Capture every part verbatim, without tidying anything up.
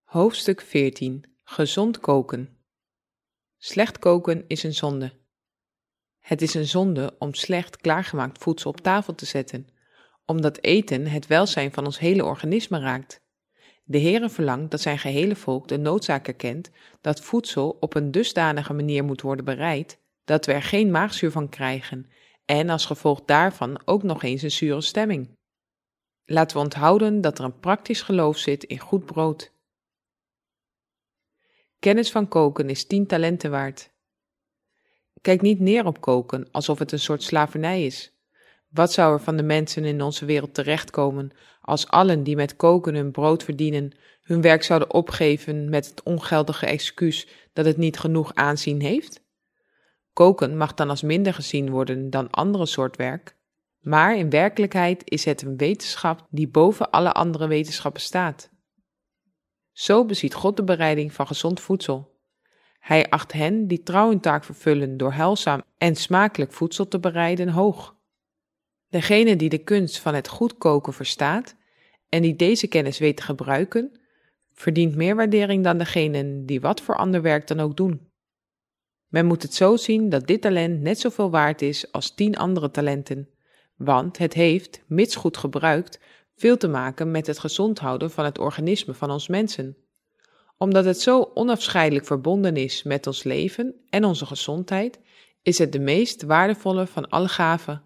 Hoofdstuk veertien. Gezond koken. Slecht koken is een zonde. Het is een zonde om slecht klaargemaakt voedsel op tafel te zetten, omdat eten het welzijn van ons hele organisme raakt. De Heere verlangt dat zijn gehele volk de noodzaak erkent dat voedsel op een dusdanige manier moet worden bereid, dat we er geen maagzuur van krijgen en als gevolg daarvan ook nog eens een zure stemming. Laten we onthouden dat er een praktisch geloof zit in goed brood. Kennis van koken is tien talenten waard. Kijk niet neer op koken alsof het een soort slavernij is. Wat zou er van de mensen in onze wereld terechtkomen als allen die met koken hun brood verdienen hun werk zouden opgeven met het ongeldige excuus dat het niet genoeg aanzien heeft? Koken mag dan als minder gezien worden dan andere soort werk, maar in werkelijkheid is het een wetenschap die boven alle andere wetenschappen staat. Zo beziet God de bereiding van gezond voedsel. Hij acht hen die trouw hun taak vervullen door heilzaam en smakelijk voedsel te bereiden hoog. Degene die de kunst van het goed koken verstaat en die deze kennis weet te gebruiken, verdient meer waardering dan degenen die wat voor ander werk dan ook doen. Men moet het zo zien dat dit talent net zoveel waard is als tien andere talenten, want het heeft, mits goed gebruikt, veel te maken met het gezond houden van het organisme van ons mensen. Omdat het zo onafscheidelijk verbonden is met ons leven en onze gezondheid, is het de meest waardevolle van alle gaven.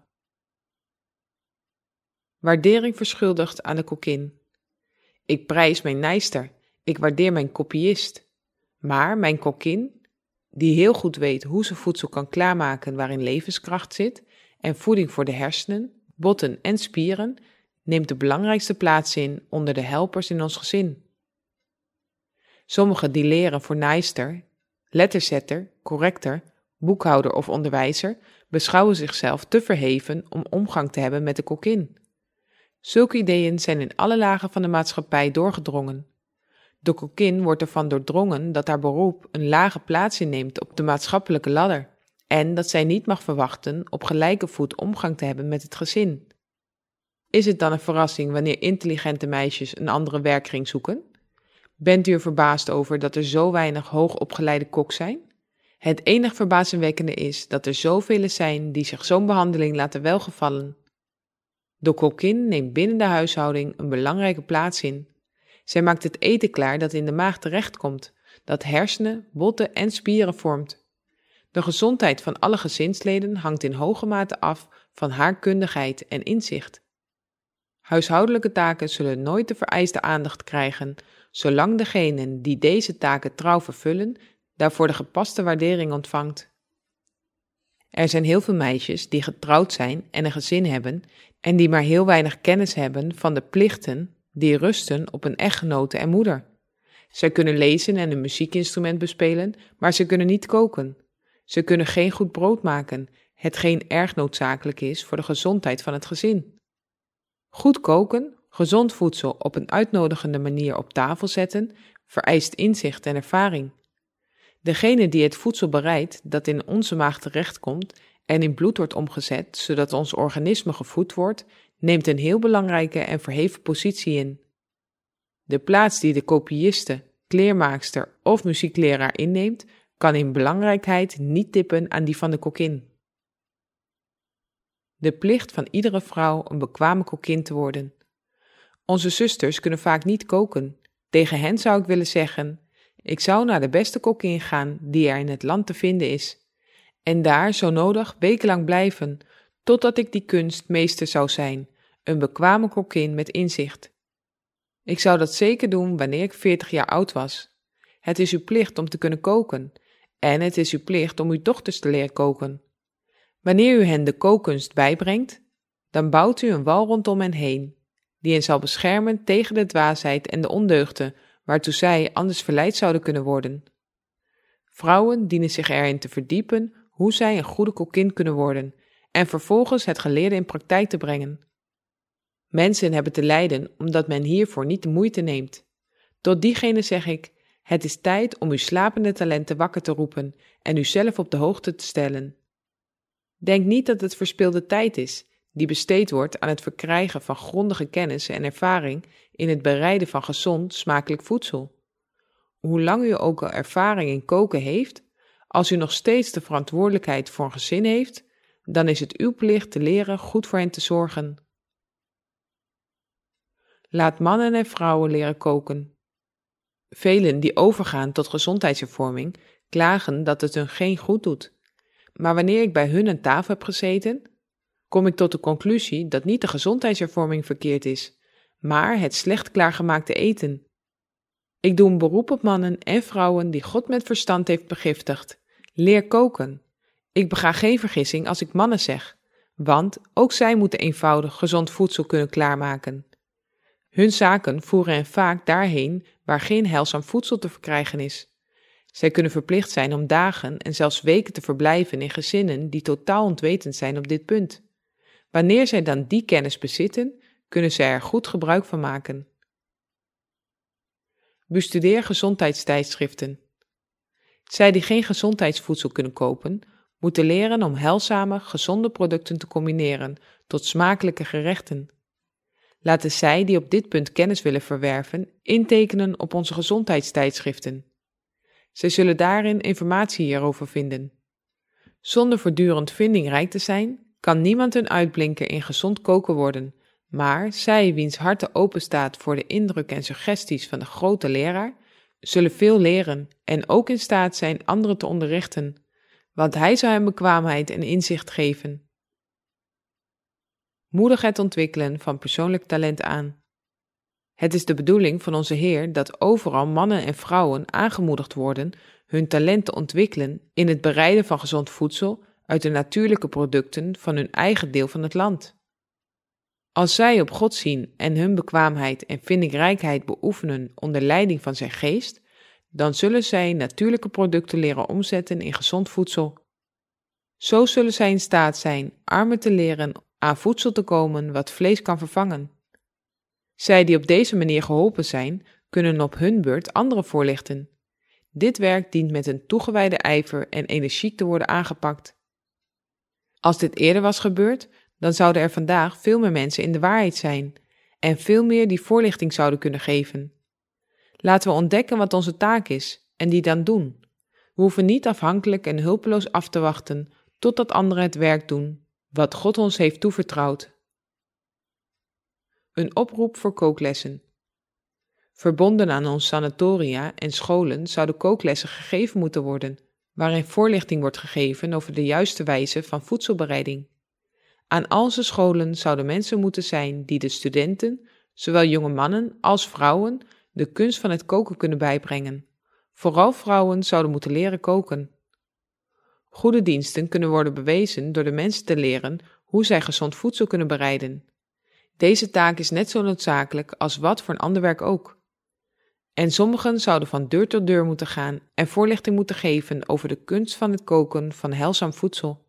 Waardering verschuldigd aan de kokkin. Ik prijs mijn naaister, ik waardeer mijn kopiist. Maar mijn kokkin, die heel goed weet hoe ze voedsel kan klaarmaken waarin levenskracht zit en voeding voor de hersenen, botten en spieren, neemt de belangrijkste plaats in onder de helpers in ons gezin. Sommigen die leren voor naaister, letterzetter, corrector, boekhouder of onderwijzer, beschouwen zichzelf te verheven om omgang te hebben met de kokkin. Zulke ideeën zijn in alle lagen van de maatschappij doorgedrongen. De kokkin wordt ervan doordrongen dat haar beroep een lage plaats inneemt op de maatschappelijke ladder en dat zij niet mag verwachten op gelijke voet omgang te hebben met het gezin. Is het dan een verrassing wanneer intelligente meisjes een andere werkkring zoeken? Bent u er verbaasd over dat er zo weinig hoogopgeleide koks zijn? Het enige verbazingwekkende is dat er zoveel zijn die zich zo'n behandeling laten welgevallen. De kokkin neemt binnen de huishouding een belangrijke plaats in. Zij maakt het eten klaar dat in de maag terechtkomt, dat hersenen, botten en spieren vormt. De gezondheid van alle gezinsleden hangt in hoge mate af van haar kundigheid en inzicht. Huishoudelijke taken zullen nooit de vereiste aandacht krijgen, zolang degene die deze taken trouw vervullen, daarvoor de gepaste waardering ontvangt. Er zijn heel veel meisjes die getrouwd zijn en een gezin hebben en die maar heel weinig kennis hebben van de plichten die rusten op een echtgenote en moeder. Zij kunnen lezen en een muziekinstrument bespelen, maar ze kunnen niet koken. Ze kunnen geen goed brood maken, hetgeen erg noodzakelijk is voor de gezondheid van het gezin. Goed koken, gezond voedsel op een uitnodigende manier op tafel zetten, vereist inzicht en ervaring. Degene die het voedsel bereidt dat in onze maag terechtkomt en in bloed wordt omgezet, zodat ons organisme gevoed wordt, neemt een heel belangrijke en verheven positie in. De plaats die de kopiiste, kleermaakster of muziekleraar inneemt, kan in belangrijkheid niet tippen aan die van de kokkin. De plicht van iedere vrouw een bekwame kokkin te worden. Onze zusters kunnen vaak niet koken. Tegen hen zou ik willen zeggen: ik zou naar de beste kokkin gaan die er in het land te vinden is, en daar zo nodig wekenlang blijven, totdat ik die kunst meester zou zijn, een bekwame kokkin met inzicht. Ik zou dat zeker doen wanneer ik veertig jaar oud was. Het is uw plicht om te kunnen koken, en het is uw plicht om uw dochters te leren koken. Wanneer u hen de kookkunst bijbrengt, dan bouwt u een wal rondom hen heen, die hen zal beschermen tegen de dwaasheid en de ondeugden, waartoe zij anders verleid zouden kunnen worden. Vrouwen dienen zich erin te verdiepen hoe zij een goede kokkin kunnen worden en vervolgens het geleerde in praktijk te brengen. Mensen hebben te lijden omdat men hiervoor niet de moeite neemt. Tot diegene zeg ik: het is tijd om uw slapende talenten wakker te roepen en uzelf op de hoogte te stellen. Denk niet dat het verspilde tijd is, die besteed wordt aan het verkrijgen van grondige kennis en ervaring in het bereiden van gezond, smakelijk voedsel. hoe lang u ook al ervaring in koken heeft, als u nog steeds de verantwoordelijkheid voor een gezin heeft, dan is het uw plicht te leren goed voor hen te zorgen. Laat mannen en vrouwen leren koken. Velen die overgaan tot gezondheidshervorming klagen dat het hun geen goed doet. Maar wanneer ik bij hun aan tafel heb gezeten, kom ik tot de conclusie dat niet de gezondheidshervorming verkeerd is, maar het slecht klaargemaakte eten. Ik doe een beroep op mannen en vrouwen die God met verstand heeft begiftigd. Leer koken. Ik bega geen vergissing als ik mannen zeg, want ook zij moeten eenvoudig gezond voedsel kunnen klaarmaken. Hun zaken voeren hen vaak daarheen waar geen heilzaam voedsel te verkrijgen is. Zij kunnen verplicht zijn om dagen en zelfs weken te verblijven in gezinnen die totaal ontwetend zijn op dit punt. Wanneer zij dan die kennis bezitten, kunnen zij er goed gebruik van maken. Bestudeer gezondheidstijdschriften. Zij die geen gezondheidsvoedsel kunnen kopen, moeten leren om heilzame, gezonde producten te combineren tot smakelijke gerechten. Laten zij die op dit punt kennis willen verwerven, intekenen op onze gezondheidstijdschriften. Zij zullen daarin informatie hierover vinden. Zonder voortdurend vindingrijk te zijn, kan niemand een uitblinker in gezond koken worden, maar zij wiens harte openstaat voor de indruk en suggesties van de grote leraar, zullen veel leren en ook in staat zijn anderen te onderrichten, want hij zal hen bekwaamheid en inzicht geven. Moedig het ontwikkelen van persoonlijk talent aan. Het is de bedoeling van onze Heer dat overal mannen en vrouwen aangemoedigd worden hun talent te ontwikkelen in het bereiden van gezond voedsel uit de natuurlijke producten van hun eigen deel van het land. Als zij op God zien en hun bekwaamheid en vindingrijkheid beoefenen onder leiding van zijn geest, dan zullen zij natuurlijke producten leren omzetten in gezond voedsel. Zo zullen zij in staat zijn armen te leren aan voedsel te komen wat vlees kan vervangen. Zij die op deze manier geholpen zijn, kunnen op hun beurt anderen voorlichten. Dit werk dient met een toegewijde ijver en energiek te worden aangepakt. Als dit eerder was gebeurd, dan zouden er vandaag veel meer mensen in de waarheid zijn en veel meer die voorlichting zouden kunnen geven. Laten we ontdekken wat onze taak is en die dan doen. We hoeven niet afhankelijk en hulpeloos af te wachten totdat anderen het werk doen wat God ons heeft toevertrouwd. Een oproep voor kooklessen. Verbonden aan onze sanatoria en scholen zouden kooklessen gegeven moeten worden, waarin voorlichting wordt gegeven over de juiste wijze van voedselbereiding. Aan al onze scholen zouden mensen moeten zijn die de studenten, zowel jonge mannen als vrouwen, de kunst van het koken kunnen bijbrengen. Vooral vrouwen zouden moeten leren koken. Goede diensten kunnen worden bewezen door de mensen te leren hoe zij gezond voedsel kunnen bereiden. Deze taak is net zo noodzakelijk als wat voor een ander werk ook. En sommigen zouden van deur tot deur moeten gaan en voorlichting moeten geven over de kunst van het koken van heilzaam voedsel.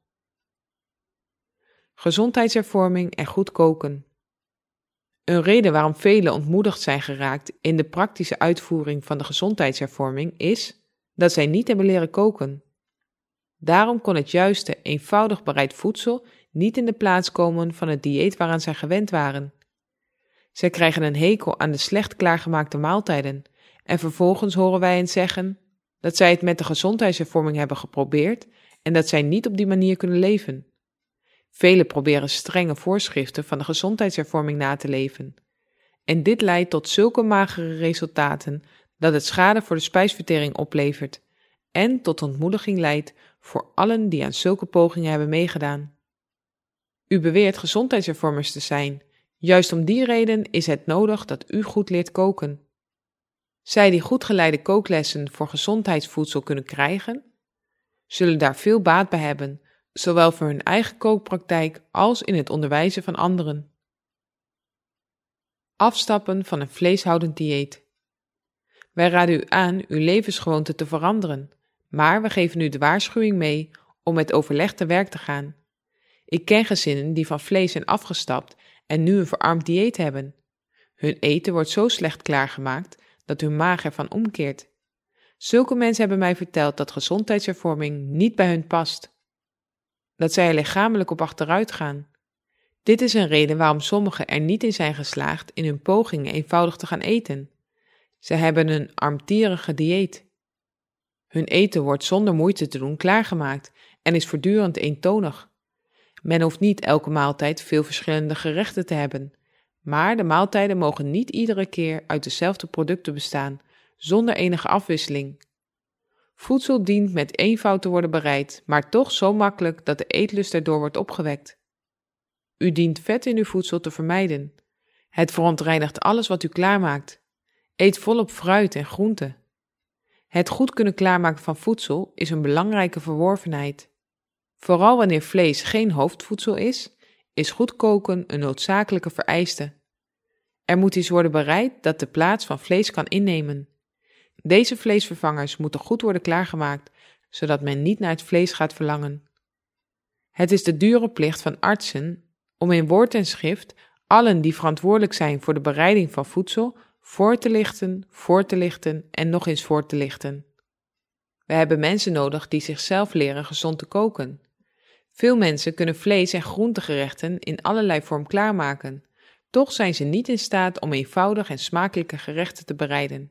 Gezondheidshervorming en goed koken. Een reden waarom velen ontmoedigd zijn geraakt in de praktische uitvoering van de gezondheidshervorming is dat zij niet hebben leren koken. Daarom kon het juiste, eenvoudig bereid voedsel niet in de plaats komen van het dieet waaraan zij gewend waren. Zij krijgen een hekel aan de slecht klaargemaakte maaltijden en vervolgens horen wij hen zeggen dat zij het met de gezondheidshervorming hebben geprobeerd en dat zij niet op die manier kunnen leven. Velen proberen strenge voorschriften van de gezondheidshervorming na te leven. En dit leidt tot zulke magere resultaten dat het schade voor de spijsvertering oplevert en tot ontmoediging leidt voor allen die aan zulke pogingen hebben meegedaan. U beweert gezondheidshervormers te zijn. Juist om die reden is het nodig dat u goed leert koken. Zij die goed geleide kooklessen voor gezondheidsvoedsel kunnen krijgen, zullen daar veel baat bij hebben, zowel voor hun eigen kookpraktijk als in het onderwijzen van anderen. Afstappen van een vleeshoudend dieet. Wij raden u aan uw levensgewoonte te veranderen, maar we geven u de waarschuwing mee om met overleg te werk te gaan. Ik ken gezinnen die van vlees zijn afgestapt en nu een verarmd dieet hebben. Hun eten wordt zo slecht klaargemaakt dat hun maag ervan omkeert. Zulke mensen hebben mij verteld dat gezondheidshervorming niet bij hun past. Dat zij er lichamelijk op achteruit gaan. Dit is een reden waarom sommigen er niet in zijn geslaagd in hun pogingen eenvoudig te gaan eten. Ze hebben een armtierige dieet. Hun eten wordt zonder moeite te doen klaargemaakt en is voortdurend eentonig. Men hoeft niet elke maaltijd veel verschillende gerechten te hebben, maar de maaltijden mogen niet iedere keer uit dezelfde producten bestaan, zonder enige afwisseling. Voedsel dient met eenvoud te worden bereid, maar toch zo makkelijk dat de eetlust erdoor wordt opgewekt. U dient vet in uw voedsel te vermijden. Het verontreinigt alles wat u klaarmaakt. Eet volop fruit en groenten. Het goed kunnen klaarmaken van voedsel is een belangrijke verworvenheid. Vooral wanneer vlees geen hoofdvoedsel is, is goed koken een noodzakelijke vereiste. Er moet iets worden bereid dat de plaats van vlees kan innemen. Deze vleesvervangers moeten goed worden klaargemaakt, zodat men niet naar het vlees gaat verlangen. Het is de dure plicht van artsen om in woord en schrift allen die verantwoordelijk zijn voor de bereiding van voedsel voor te lichten, voor te lichten en nog eens voor te lichten. We hebben mensen nodig die zichzelf leren gezond te koken. Veel mensen kunnen vlees- en groentegerechten in allerlei vorm klaarmaken, toch zijn ze niet in staat om eenvoudig en smakelijke gerechten te bereiden.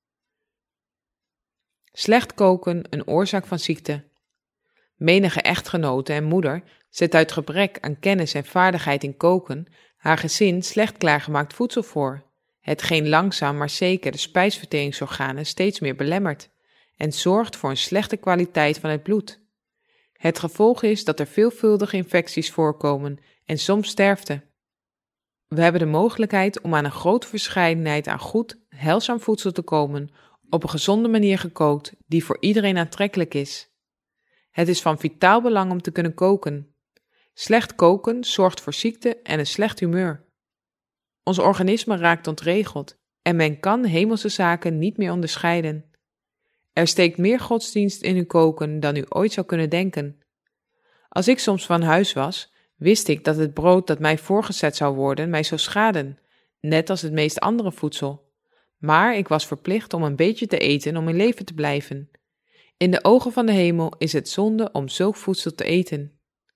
Slecht koken, een oorzaak van ziekte. Menige echtgenote en moeder zet uit gebrek aan kennis en vaardigheid in koken haar gezin slecht klaargemaakt voedsel voor, hetgeen langzaam maar zeker de spijsverteringsorganen steeds meer belemmert en zorgt voor een slechte kwaliteit van het bloed. Het gevolg is dat er veelvuldige infecties voorkomen en soms sterfte. We hebben de mogelijkheid om aan een grote verscheidenheid aan goed, heilzaam voedsel te komen, op een gezonde manier gekookt, die voor iedereen aantrekkelijk is. Het is van vitaal belang om te kunnen koken. Slecht koken zorgt voor ziekte en een slecht humeur. Ons organisme raakt ontregeld en men kan hemelse zaken niet meer onderscheiden. Er steekt meer godsdienst in uw koken dan u ooit zou kunnen denken. Als ik soms van huis was, wist ik dat het brood dat mij voorgezet zou worden mij zou schaden, net als het meest andere voedsel. Maar ik was verplicht om een beetje te eten om in leven te blijven. In de ogen van de hemel is het zonde om zulk voedsel te eten.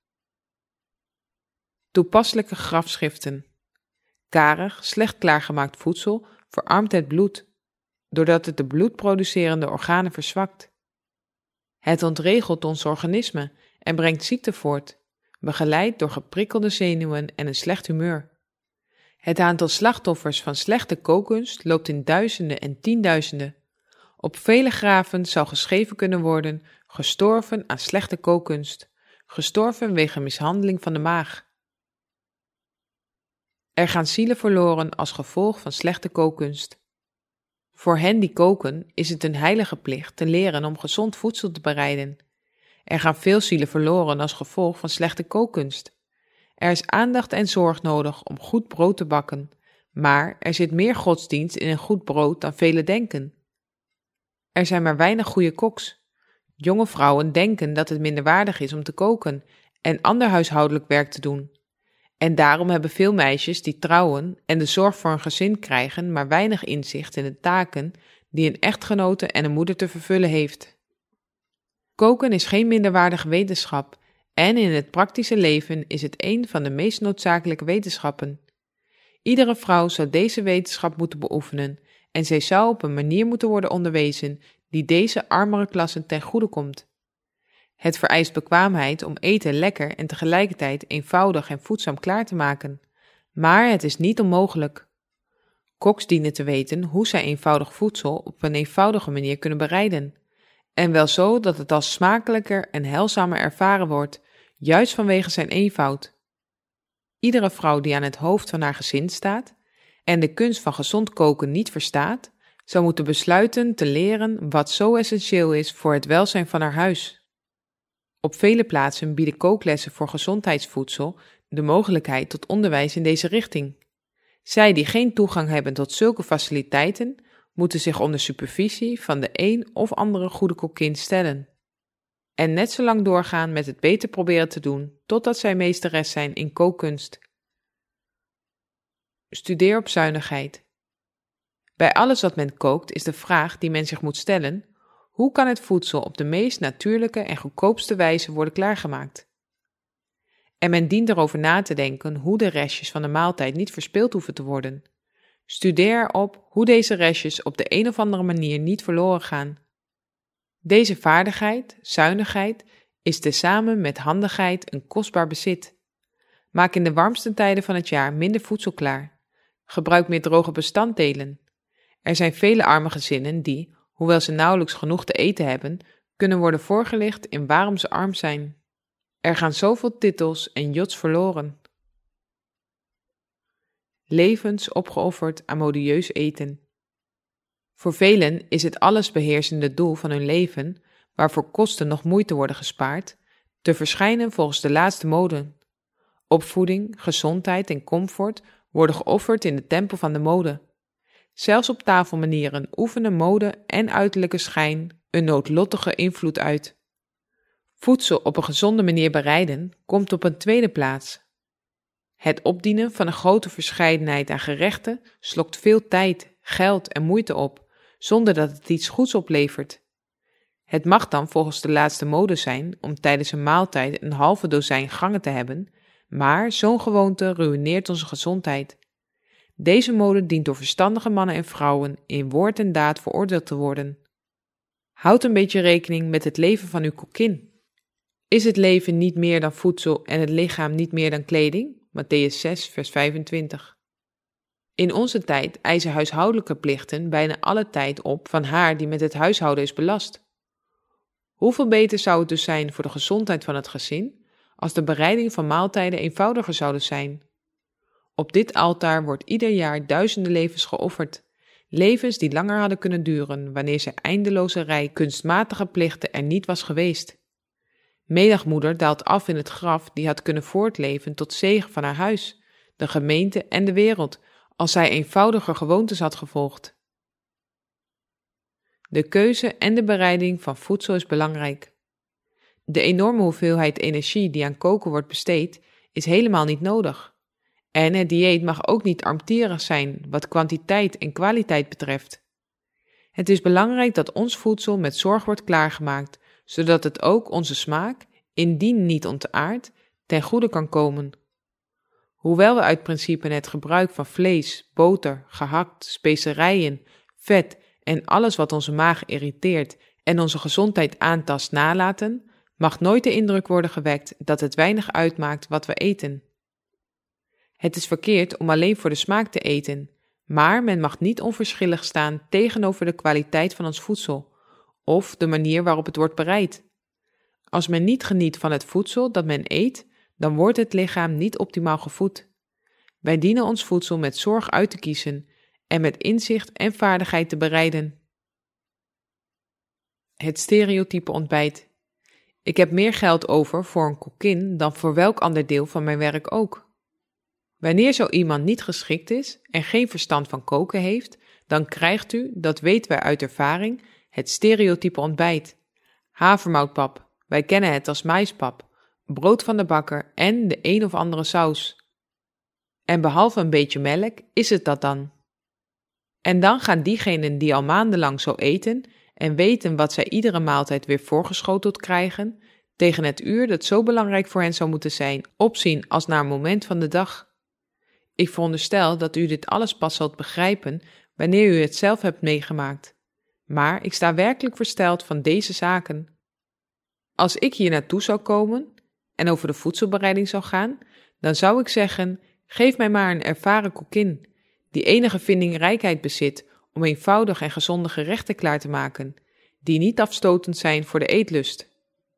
Toepasselijke grafschriften. Karig, slecht klaargemaakt voedsel verarmt het bloed, doordat het de bloedproducerende organen verzwakt. Het ontregelt ons organisme en brengt ziekte voort, begeleid door geprikkelde zenuwen en een slecht humeur. Het aantal slachtoffers van slechte kookkunst loopt in duizenden en tienduizenden. Op vele graven zou geschreven kunnen worden: gestorven aan slechte kookkunst, gestorven wegen mishandeling van de maag. Er gaan zielen verloren als gevolg van slechte kookkunst. Voor hen die koken is het een heilige plicht te leren om gezond voedsel te bereiden. Er gaan veel zielen verloren als gevolg van slechte kookkunst. Er is aandacht en zorg nodig om goed brood te bakken, maar er zit meer godsdienst in een goed brood dan velen denken. Er zijn maar weinig goede koks. Jonge vrouwen denken dat het minderwaardig is om te koken en ander huishoudelijk werk te doen. En daarom hebben veel meisjes die trouwen en de zorg voor een gezin krijgen maar weinig inzicht in de taken die een echtgenote en een moeder te vervullen heeft. Koken is geen minderwaardige wetenschap en in het praktische leven is het een van de meest noodzakelijke wetenschappen. Iedere vrouw zou deze wetenschap moeten beoefenen en zij zou op een manier moeten worden onderwezen die deze armere klassen ten goede komt. Het vereist bekwaamheid om eten lekker en tegelijkertijd eenvoudig en voedzaam klaar te maken, maar het is niet onmogelijk. Koks dienen te weten hoe zij eenvoudig voedsel op een eenvoudige manier kunnen bereiden, en wel zo dat het als smakelijker en heilzamer ervaren wordt, juist vanwege zijn eenvoud. Iedere vrouw die aan het hoofd van haar gezin staat en de kunst van gezond koken niet verstaat, zou moeten besluiten te leren wat zo essentieel is voor het welzijn van haar huis. Op vele plaatsen bieden kooklessen voor gezondheidsvoedsel de mogelijkheid tot onderwijs in deze richting. Zij die geen toegang hebben tot zulke faciliteiten, moeten zich onder supervisie van de een of andere goede kokkin stellen. En net zo lang doorgaan met het beter proberen te doen, totdat zij meesteres zijn in kookkunst. Studeer op zuinigheid. Bij alles wat men kookt is de vraag die men zich moet stellen: hoe kan het voedsel op de meest natuurlijke en goedkoopste wijze worden klaargemaakt? En men dient erover na te denken hoe de restjes van de maaltijd niet verspild hoeven te worden. Studeer erop hoe deze restjes op de een of andere manier niet verloren gaan. Deze vaardigheid, zuinigheid, is tezamen met handigheid een kostbaar bezit. Maak in de warmste tijden van het jaar minder voedsel klaar. Gebruik meer droge bestanddelen. Er zijn vele arme gezinnen die, hoewel ze nauwelijks genoeg te eten hebben, kunnen worden voorgelicht in waarom ze arm zijn. Er gaan zoveel titels en jots verloren. Levens opgeofferd aan modieus eten. Voor velen is het allesbeheersende doel van hun leven, waarvoor kosten nog moeite worden gespaard, te verschijnen volgens de laatste mode. Opvoeding, gezondheid en comfort worden geofferd in de tempel van de mode. Zelfs op tafelmanieren oefenen mode en uiterlijke schijn een noodlottige invloed uit. Voedsel op een gezonde manier bereiden komt op een tweede plaats. Het opdienen van een grote verscheidenheid aan gerechten slokt veel tijd, geld en moeite op, zonder dat het iets goeds oplevert. Het mag dan volgens de laatste mode zijn om tijdens een maaltijd een halve dozijn gangen te hebben, maar zo'n gewoonte ruïneert onze gezondheid. Deze mode dient door verstandige mannen en vrouwen in woord en daad veroordeeld te worden. Houd een beetje rekening met het leven van uw kokkin. Is het leven niet meer dan voedsel en het lichaam niet meer dan kleding? Mattheüs zes, vers vijfentwintig. In onze tijd eisen huishoudelijke plichten bijna alle tijd op van haar die met het huishouden is belast. Hoeveel beter zou het dus zijn voor de gezondheid van het gezin, als de bereiding van maaltijden eenvoudiger zouden zijn? Op dit altaar wordt ieder jaar duizenden levens geofferd, levens die langer hadden kunnen duren wanneer zijn eindeloze rij kunstmatige plichten er niet was geweest. Menigmoeder daalt af in het graf die had kunnen voortleven tot zegen van haar huis, de gemeente en de wereld, als zij eenvoudiger gewoontes had gevolgd. De keuze en de bereiding van voedsel is belangrijk. De enorme hoeveelheid energie die aan koken wordt besteed, is helemaal niet nodig. En het dieet mag ook niet armtierig zijn wat kwantiteit en kwaliteit betreft. Het is belangrijk dat ons voedsel met zorg wordt klaargemaakt, zodat het ook onze smaak, indien niet ontaard, ten goede kan komen. Hoewel we uit principe het gebruik van vlees, boter, gehakt, specerijen, vet en alles wat onze maag irriteert en onze gezondheid aantast nalaten, mag nooit de indruk worden gewekt dat het weinig uitmaakt wat we eten. Het is verkeerd om alleen voor de smaak te eten, maar men mag niet onverschillig staan tegenover de kwaliteit van ons voedsel of de manier waarop het wordt bereid. Als men niet geniet van het voedsel dat men eet, dan wordt het lichaam niet optimaal gevoed. Wij dienen ons voedsel met zorg uit te kiezen en met inzicht en vaardigheid te bereiden. Het stereotype ontbijt. Ik heb meer geld over voor een kokkin dan voor welk ander deel van mijn werk ook. Wanneer zo iemand niet geschikt is en geen verstand van koken heeft, dan krijgt u, dat weten wij uit ervaring, het stereotype ontbijt. Havermoutpap, wij kennen het als maispap, brood van de bakker en de een of andere saus. En behalve een beetje melk is het dat dan. En dan gaan diegenen die al maandenlang zo eten en weten wat zij iedere maaltijd weer voorgeschoteld krijgen, tegen het uur dat zo belangrijk voor hen zou moeten zijn, opzien als naar een moment van de dag. Ik veronderstel dat u dit alles pas zult begrijpen wanneer u het zelf hebt meegemaakt. Maar ik sta werkelijk versteld van deze zaken. Als ik hier naartoe zou komen en over de voedselbereiding zou gaan, dan zou ik zeggen, geef mij maar een ervaren kokkin, die enige vindingrijkheid bezit om eenvoudig en gezonde gerechten klaar te maken, die niet afstotend zijn voor de eetlust.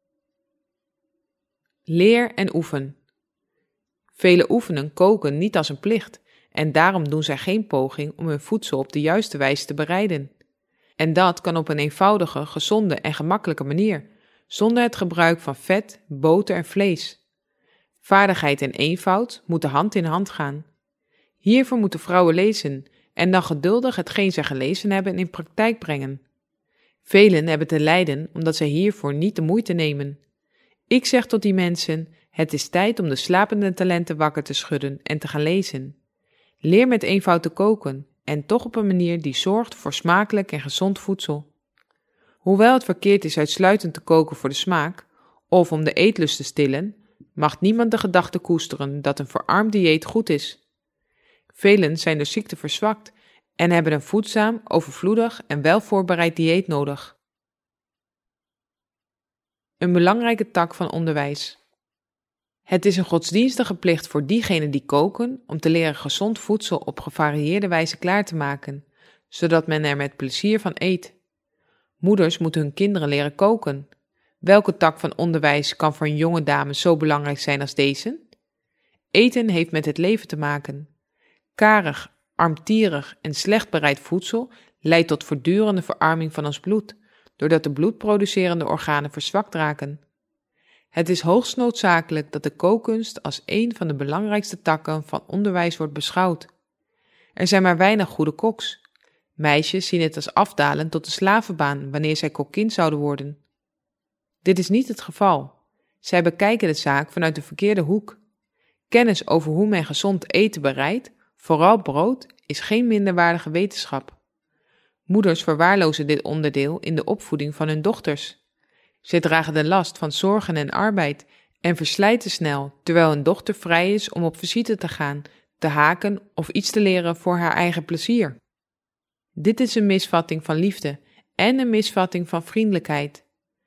Leer en oefen. Velen oefenen koken niet als een plicht en daarom doen zij geen poging om hun voedsel op de juiste wijze te bereiden. En dat kan op een eenvoudige, gezonde en gemakkelijke manier, zonder het gebruik van vet, boter en vlees. Vaardigheid en eenvoud moeten hand in hand gaan. Hiervoor moeten vrouwen lezen en dan geduldig hetgeen zij gelezen hebben in praktijk brengen. Velen hebben te lijden omdat zij hiervoor niet de moeite nemen. Ik zeg tot die mensen, het is tijd om de slapende talenten wakker te schudden en te gaan lezen. Leer met eenvoud te koken en toch op een manier die zorgt voor smakelijk en gezond voedsel. Hoewel het verkeerd is uitsluitend te koken voor de smaak of om de eetlust te stillen, mag niemand de gedachte koesteren dat een verarmd dieet goed is. Velen zijn door ziekte verzwakt en hebben een voedzaam, overvloedig en welvoorbereid dieet nodig. Een belangrijke tak van onderwijs. Het is een godsdienstige plicht voor diegenen die koken om te leren gezond voedsel op gevarieerde wijze klaar te maken, zodat men er met plezier van eet. Moeders moeten hun kinderen leren koken. Welke tak van onderwijs kan voor een jonge dame zo belangrijk zijn als deze? Eten heeft met het leven te maken. Karig, armtierig en slecht bereid voedsel leidt tot voortdurende verarming van ons bloed, doordat de bloedproducerende organen verzwakt raken. Het is hoogst noodzakelijk dat de kookkunst als een van de belangrijkste takken van onderwijs wordt beschouwd. Er zijn maar weinig goede koks. Meisjes zien het als afdalen tot de slavenbaan wanneer zij kokkin zouden worden. Dit is niet het geval. Zij bekijken de zaak vanuit de verkeerde hoek. Kennis over hoe men gezond eten bereidt, vooral brood, is geen minderwaardige wetenschap. Moeders verwaarlozen dit onderdeel in de opvoeding van hun dochters. Zij dragen de last van zorgen en arbeid en verslijten snel, terwijl hun dochter vrij is om op visite te gaan, te haken of iets te leren voor haar eigen plezier. Dit is een misvatting van liefde en een misvatting van vriendelijkheid.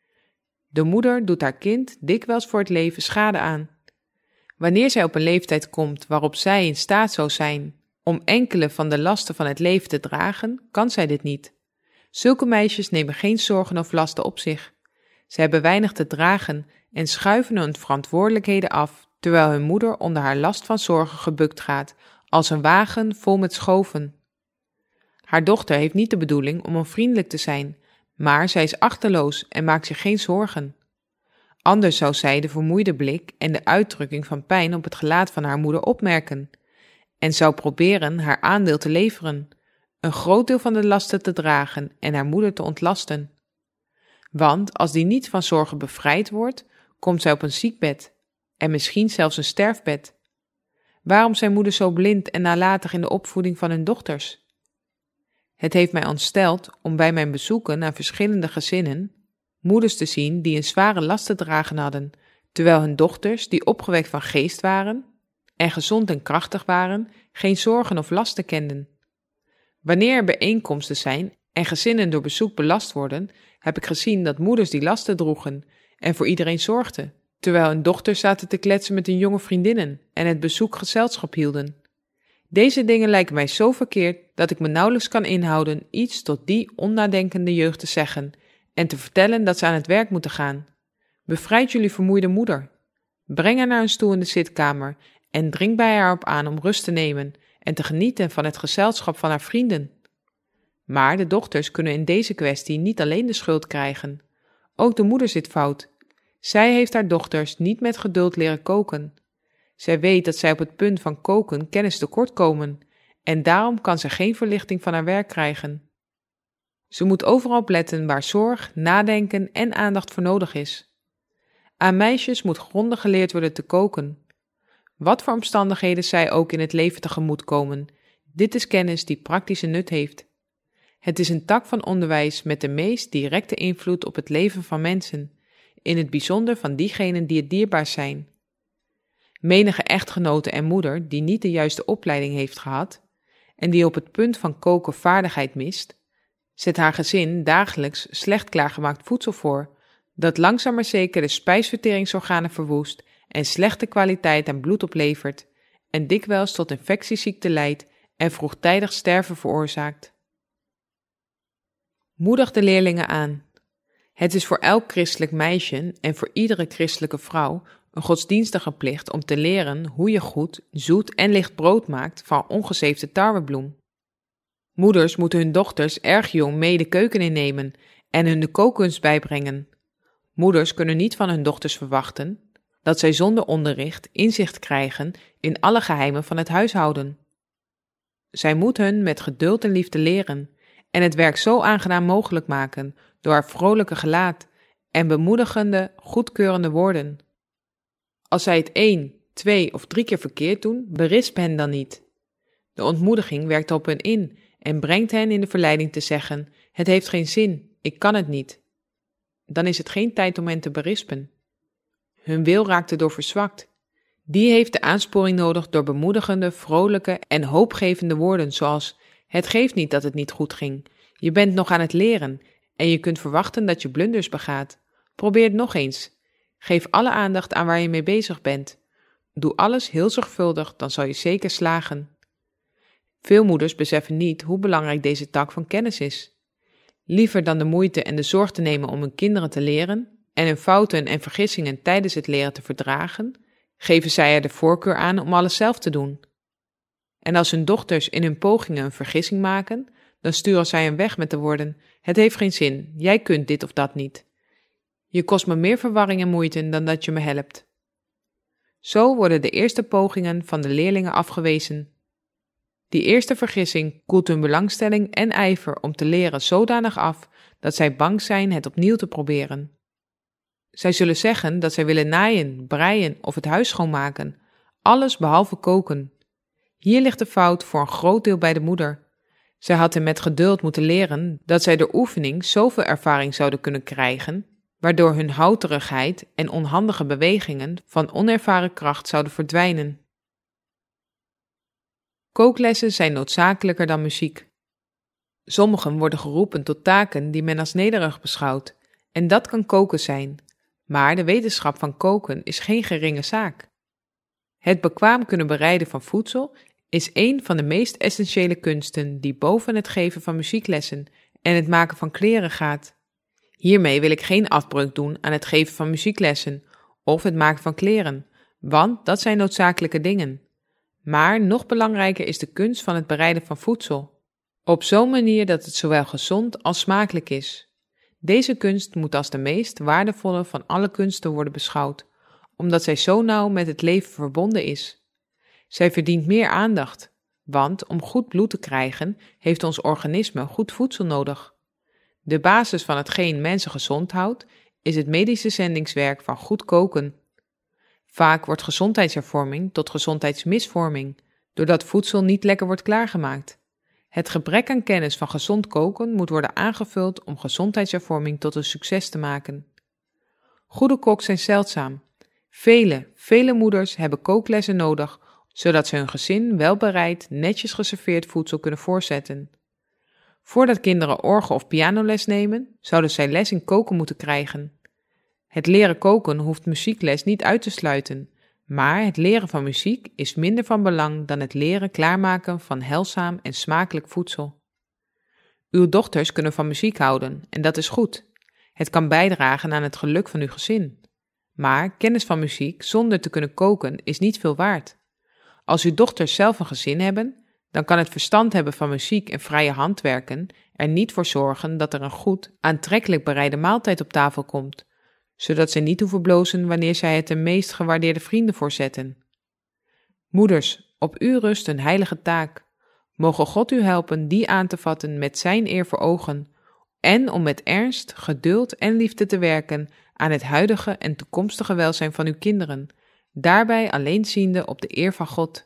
De moeder doet haar kind dikwijls voor het leven schade aan. Wanneer zij op een leeftijd komt waarop zij in staat zou zijn om enkele van de lasten van het leven te dragen, kan zij dit niet. Zulke meisjes nemen geen zorgen of lasten op zich. Ze hebben weinig te dragen en schuiven hun verantwoordelijkheden af, terwijl hun moeder onder haar last van zorgen gebukt gaat, als een wagen vol met schoven. Haar dochter heeft niet de bedoeling om onvriendelijk te zijn, maar zij is achteloos en maakt zich geen zorgen. Anders zou zij de vermoeide blik en de uitdrukking van pijn op het gelaat van haar moeder opmerken en zou proberen haar aandeel te leveren, een groot deel van de lasten te dragen en haar moeder te ontlasten. Want als die niet van zorgen bevrijd wordt, komt zij op een ziekbed en misschien zelfs een sterfbed. Waarom zijn moeders zo blind en nalatig in de opvoeding van hun dochters? Het heeft mij ontsteld om bij mijn bezoeken aan verschillende gezinnen moeders te zien die een zware last te dragen hadden, terwijl hun dochters, die opgewekt van geest waren en gezond en krachtig waren, geen zorgen of lasten kenden. Wanneer er bijeenkomsten zijn en gezinnen door bezoek belast worden, heb ik gezien dat moeders die lasten droegen en voor iedereen zorgden, terwijl hun dochters zaten te kletsen met hun jonge vriendinnen en het bezoek gezelschap hielden. Deze dingen lijken mij zo verkeerd dat ik me nauwelijks kan inhouden iets tot die onnadenkende jeugd te zeggen en te vertellen dat ze aan het werk moeten gaan. Bevrijd jullie vermoeide moeder. Breng haar naar een stoel in de zitkamer en dring bij haar op aan om rust te nemen en te genieten van het gezelschap van haar vrienden. Maar de dochters kunnen in deze kwestie niet alleen de schuld krijgen. Ook de moeder zit fout. Zij heeft haar dochters niet met geduld leren koken. Zij weet dat zij op het punt van koken kennis tekort komen en daarom kan ze geen verlichting van haar werk krijgen. Ze moet overal op letten waar zorg, nadenken en aandacht voor nodig is. Aan meisjes moet grondig geleerd worden te koken. Wat voor omstandigheden zij ook in het leven tegemoet komen, dit is kennis die praktische nut heeft. Het is een tak van onderwijs met de meest directe invloed op het leven van mensen, in het bijzonder van diegenen die het dierbaar zijn. Menige echtgenote en moeder die niet de juiste opleiding heeft gehad en die op het punt van koken vaardigheid mist, zet haar gezin dagelijks slecht klaargemaakt voedsel voor, dat langzaam maar zeker de spijsverteringsorganen verwoest en slechte kwaliteit aan bloed oplevert en dikwijls tot infectieziekte leidt en vroegtijdig sterven veroorzaakt. Moedig de leerlingen aan. Het is voor elk christelijk meisje en voor iedere christelijke vrouw een godsdienstige plicht om te leren hoe je goed, zoet en licht brood maakt van ongezeefde tarwebloem. Moeders moeten hun dochters erg jong mee de keuken innemen en hun de kookkunst bijbrengen. Moeders kunnen niet van hun dochters verwachten dat zij zonder onderricht inzicht krijgen in alle geheimen van het huishouden. Zij moet hun met geduld en liefde leren en het werk zo aangenaam mogelijk maken door haar vrolijke gelaat en bemoedigende, goedkeurende woorden. Als zij het één, twee of drie keer verkeerd doen, berisp hen dan niet. De ontmoediging werkt op hen in en brengt hen in de verleiding te zeggen: het heeft geen zin, ik kan het niet. Dan is het geen tijd om hen te berispen. Hun wil raakt erdoor verzwakt. Die heeft de aansporing nodig door bemoedigende, vrolijke en hoopgevende woorden zoals: Het geeft niet dat het niet goed ging. Je bent nog aan het leren en je kunt verwachten dat je blunders begaat. Probeer het nog eens. Geef alle aandacht aan waar je mee bezig bent. Doe alles heel zorgvuldig, dan zal je zeker slagen. Veel moeders beseffen niet hoe belangrijk deze tak van kennis is. Liever dan de moeite en de zorg te nemen om hun kinderen te leren en hun fouten en vergissingen tijdens het leren te verdragen, geven zij er de voorkeur aan om alles zelf te doen. En als hun dochters in hun pogingen een vergissing maken, dan sturen zij hen weg met de woorden: het heeft geen zin, jij kunt dit of dat niet. Je kost me meer verwarring en moeite dan dat je me helpt. Zo worden de eerste pogingen van de leerlingen afgewezen. Die eerste vergissing koelt hun belangstelling en ijver om te leren zodanig af dat zij bang zijn het opnieuw te proberen. Zij zullen zeggen dat zij willen naaien, breien of het huis schoonmaken, alles behalve koken. Hier ligt de fout voor een groot deel bij de moeder. Zij had hem met geduld moeten leren dat zij door oefening zoveel ervaring zouden kunnen krijgen, waardoor hun houterigheid en onhandige bewegingen van onervaren kracht zouden verdwijnen. Kooklessen zijn noodzakelijker dan muziek. Sommigen worden geroepen tot taken die men als nederig beschouwt, en dat kan koken zijn, maar de wetenschap van koken is geen geringe zaak. Het bekwaam kunnen bereiden van voedsel is een van de meest essentiële kunsten die boven het geven van muzieklessen en het maken van kleren gaat. Hiermee wil ik geen afbreuk doen aan het geven van muzieklessen of het maken van kleren, want dat zijn noodzakelijke dingen. Maar nog belangrijker is de kunst van het bereiden van voedsel, op zo'n manier dat het zowel gezond als smakelijk is. Deze kunst moet als de meest waardevolle van alle kunsten worden beschouwd, omdat zij zo nauw met het leven verbonden is. Zij verdient meer aandacht, want om goed bloed te krijgen heeft ons organisme goed voedsel nodig. De basis van hetgeen mensen gezond houdt, is het medische zendingswerk van goed koken. Vaak wordt gezondheidshervorming tot gezondheidsmisvorming, doordat voedsel niet lekker wordt klaargemaakt. Het gebrek aan kennis van gezond koken moet worden aangevuld om gezondheidshervorming tot een succes te maken. Goede koks zijn zeldzaam. Vele, vele moeders hebben kooklessen nodig, zodat ze hun gezin welbereid, netjes geserveerd voedsel kunnen voorzetten. Voordat kinderen orgel- of pianoles nemen, zouden zij les in koken moeten krijgen. Het leren koken hoeft muziekles niet uit te sluiten, maar het leren van muziek is minder van belang dan het leren klaarmaken van heilzaam en smakelijk voedsel. Uw dochters kunnen van muziek houden en dat is goed. Het kan bijdragen aan het geluk van uw gezin. Maar kennis van muziek zonder te kunnen koken is niet veel waard. Als uw dochters zelf een gezin hebben, dan kan het verstand hebben van muziek en vrije handwerken er niet voor zorgen dat er een goed, aantrekkelijk bereide maaltijd op tafel komt, zodat zij niet hoeven blozen wanneer zij het de meest gewaardeerde vrienden voorzetten. Moeders, op u rust een heilige taak. Mogen God u helpen die aan te vatten met zijn eer voor ogen, en om met ernst, geduld en liefde te werken aan het huidige en toekomstige welzijn van uw kinderen, daarbij alleen ziende op de eer van God.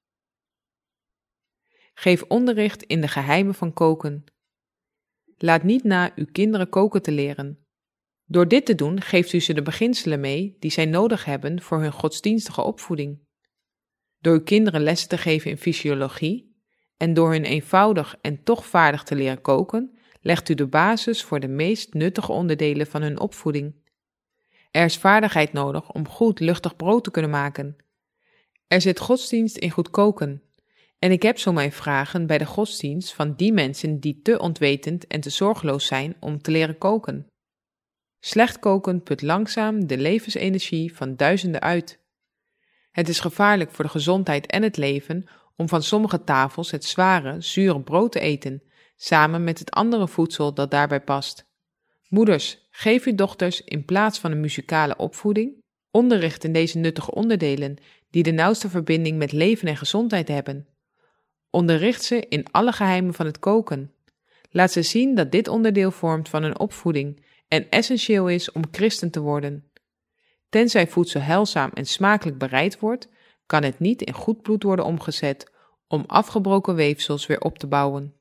Geef onderricht in de geheimen van koken. Laat niet na uw kinderen koken te leren. Door dit te doen geeft u ze de beginselen mee die zij nodig hebben voor hun godsdienstige opvoeding. Door uw kinderen lessen te geven in fysiologie en door hun eenvoudig en toch vaardig te leren koken, legt u de basis voor de meest nuttige onderdelen van hun opvoeding. Er is vaardigheid nodig om goed luchtig brood te kunnen maken. Er zit godsdienst in goed koken. En ik heb zo mijn vragen bij de godsdienst van die mensen die te onwetend en te zorgeloos zijn om te leren koken. Slecht koken put langzaam de levensenergie van duizenden uit. Het is gevaarlijk voor de gezondheid en het leven om van sommige tafels het zware, zure brood te eten, samen met het andere voedsel dat daarbij past. Moeders, geef uw dochters in plaats van een muzikale opvoeding onderricht in deze nuttige onderdelen die de nauwste verbinding met leven en gezondheid hebben. Onderricht ze in alle geheimen van het koken. Laat ze zien dat dit onderdeel vormt van hun opvoeding en essentieel is om christen te worden. Tenzij voedsel heilzaam en smakelijk bereid wordt, kan het niet in goed bloed worden omgezet om afgebroken weefsels weer op te bouwen.